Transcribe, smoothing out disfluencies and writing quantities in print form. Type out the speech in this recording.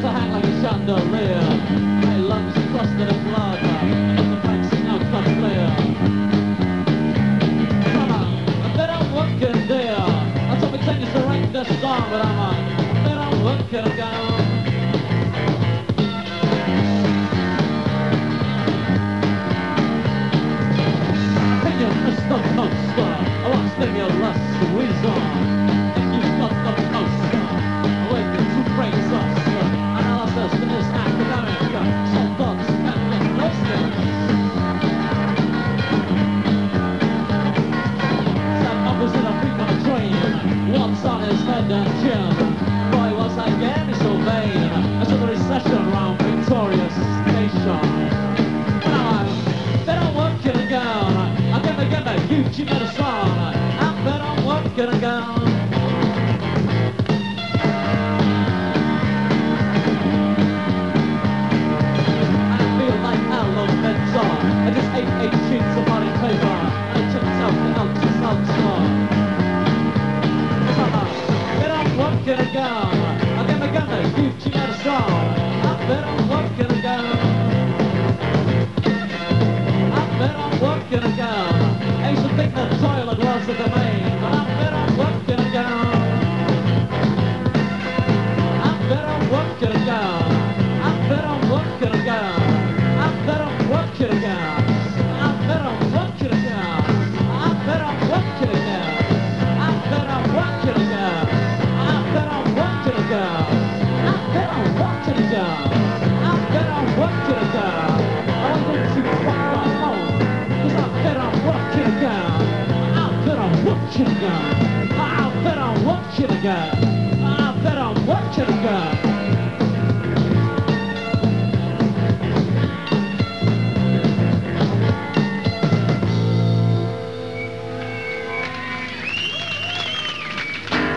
to hang like a chandelier. My lungs clustered in blood, and the banks now cut clear. Come on, I bet I'm working there. I told me 10 years to write this song, but I'm on. I bet I'm working again. Mr. Poster, I want stimulus to reason. If you've got the poster, with the two brains us. Analysis is academic, so thoughts and linguistics. Set numbers in a freak on a train, what's on his head and chin. Boy, was I getting so vain, until the recession round Victoria Station. Gucci medicine, I bet I'm working again. I feel like Elementor. I just ate 8 sheets of body paper, and I took out the outside. I bet I'm working again. Again, Gucci medicine. I bet I'm working again. I bet I'm working again. I used to think the toilet was the domain, but I bet I'm working again. I bet I'm working again. I bet I'm working again. I bet I'm working again. I bet I'm working again. I bet I'm working again. I bet I'm working again. I bet I'm working again. I bet I'm working again. I bet I'm working again. I want you to fuck my home, 'cause I bet I'm working again. I bet I'm working again.